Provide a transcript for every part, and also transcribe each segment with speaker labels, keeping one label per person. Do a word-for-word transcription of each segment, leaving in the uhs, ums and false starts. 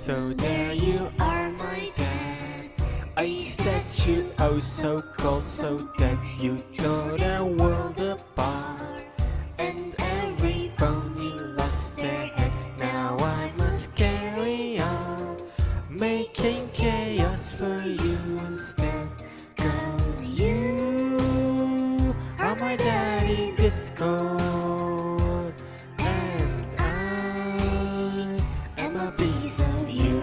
Speaker 1: So there you are, my dad. A statue, oh so cold, so dead. You tore the world apart, and every pony lost their head. Now I must carry on, making chaos for you instead. Cause you are my daddy Discord, and I am a piece of you.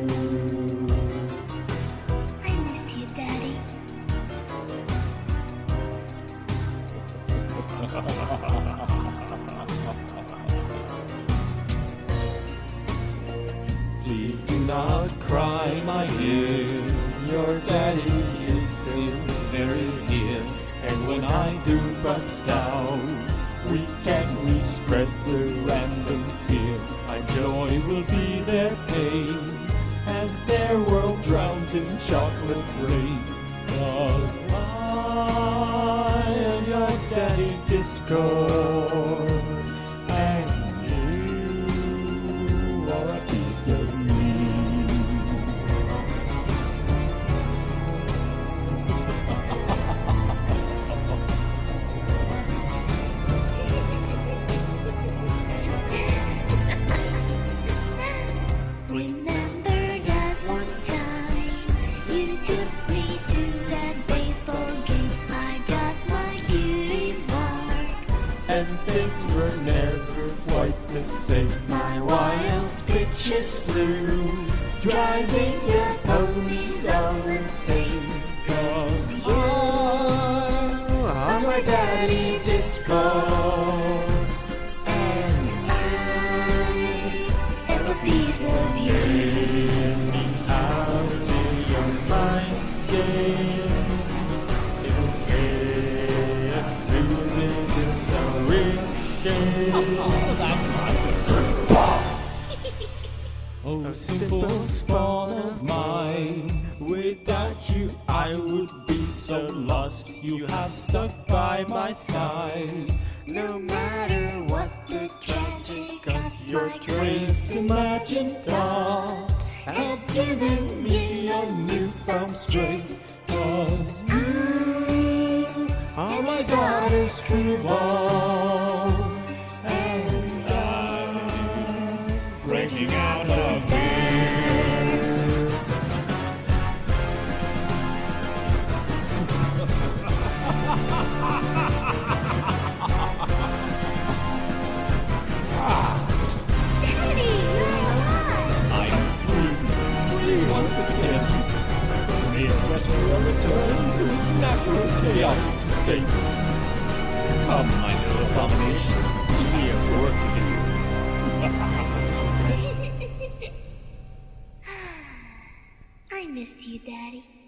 Speaker 2: I miss you, Daddy.
Speaker 3: Please do not cry, my dear. Your daddy is still very here. And when I do bust out, we can we spread the random fear. My joy will be their pain as their world drowns in chocolate rain. 'Cause I am your daddy Discord, and you are a piece of me.
Speaker 2: Remember that one time you took me to that baseball game. I got my cutie mark.
Speaker 3: And things were never quite the same.
Speaker 1: My wild bitches flew, driving the ponies all insane.
Speaker 3: 'Cause
Speaker 1: You are my daddy Discord, and I am a piece of you.
Speaker 3: me out to your mind game. Little chaos losing its direction. Oh, that's not Oh, simple spawn of mine. Without you, I would be so lost. You have stuck by my side.
Speaker 1: No matter what the tragic, cause
Speaker 3: Your trains to imagined thoughts have given me a newfound strength. 'Cause you are my daughter's screwball, and I'm breaking out of here.
Speaker 2: Daddy, you're alive.
Speaker 3: I'm free, free once again. May Equestria return to its natural chaotic state. Come, my little abomination, we have work to do.
Speaker 2: I miss you, Daddy.